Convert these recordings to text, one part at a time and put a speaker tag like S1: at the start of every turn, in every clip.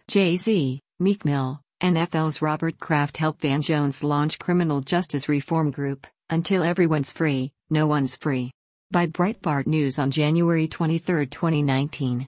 S1: Jay-Z, Meek Mill, NFL's Robert Kraft helped Van Jones launch criminal justice reform group, Until Everyone's Free, No One's Free. By Breitbart News on January 23, 2019.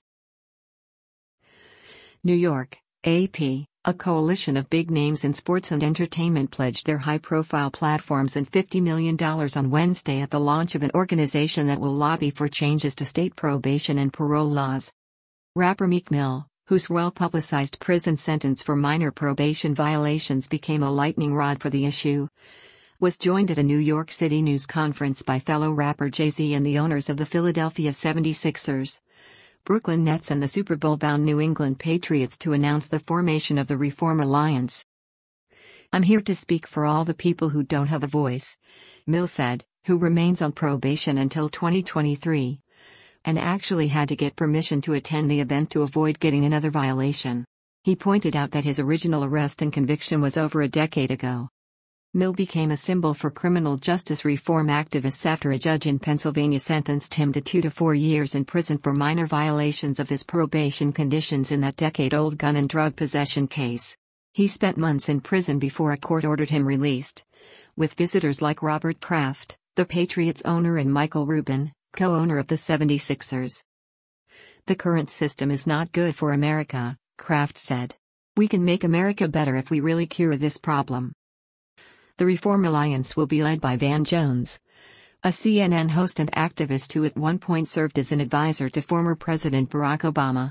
S1: New York, AP, a coalition of big names in sports and entertainment pledged their high-profile platforms and $50 million on Wednesday at the launch of an organization that will lobby for changes to state probation and parole laws. Rapper Meek Mill, whose well-publicized prison sentence for minor probation violations became a lightning rod for the issue, was joined at a New York City news conference by fellow rapper Jay-Z and the owners of the Philadelphia 76ers, Brooklyn Nets and the Super Bowl-bound New England Patriots to announce the formation of the Reform Alliance. "I'm here to speak for all the people who don't have a voice," Mill said, who remains on probation until 2023, and actually had to get permission to attend the event to avoid getting another violation. He pointed out that his original arrest and conviction was over a decade ago. Mill became a symbol for criminal justice reform activists after a judge in Pennsylvania sentenced him to 2 to 4 years in prison for minor violations of his probation conditions in that decade-old gun and drug possession case. He spent months in prison before a court ordered him released, with visitors like Robert Kraft, the Patriots owner, and Michael Rubin, co-owner of the 76ers. "The current system is not good for America," Kraft said. "We can make America better if we really cure this problem." The Reform Alliance will be led by Van Jones, a CNN host and activist who at one point served as an advisor to former President Barack Obama.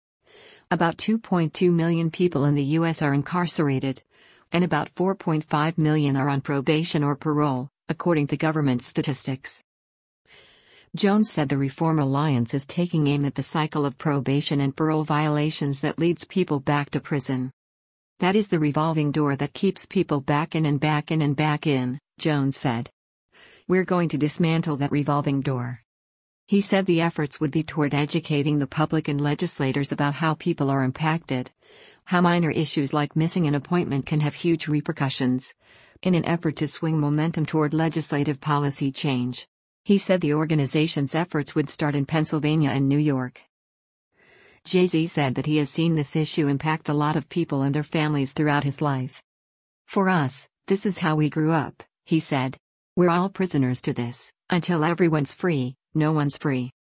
S1: About 2.2 million people in the U.S. are incarcerated, and about 4.5 million are on probation or parole, according to government statistics. Jones said the Reform Alliance is taking aim at the cycle of probation and parole violations that leads people back to prison. "That is the revolving door that keeps people back in and back in and back in," Jones said. "We're going to dismantle that revolving door." He said the efforts would be toward educating the public and legislators about how people are impacted, how minor issues like missing an appointment can have huge repercussions, in an effort to swing momentum toward legislative policy change. He said the organization's efforts would start in Pennsylvania and New York. Jay-Z said that he has seen this issue impact a lot of people and their families throughout his life. "For us, this is how we grew up," he said. "We're all prisoners to this. Until everyone's free, no one's free."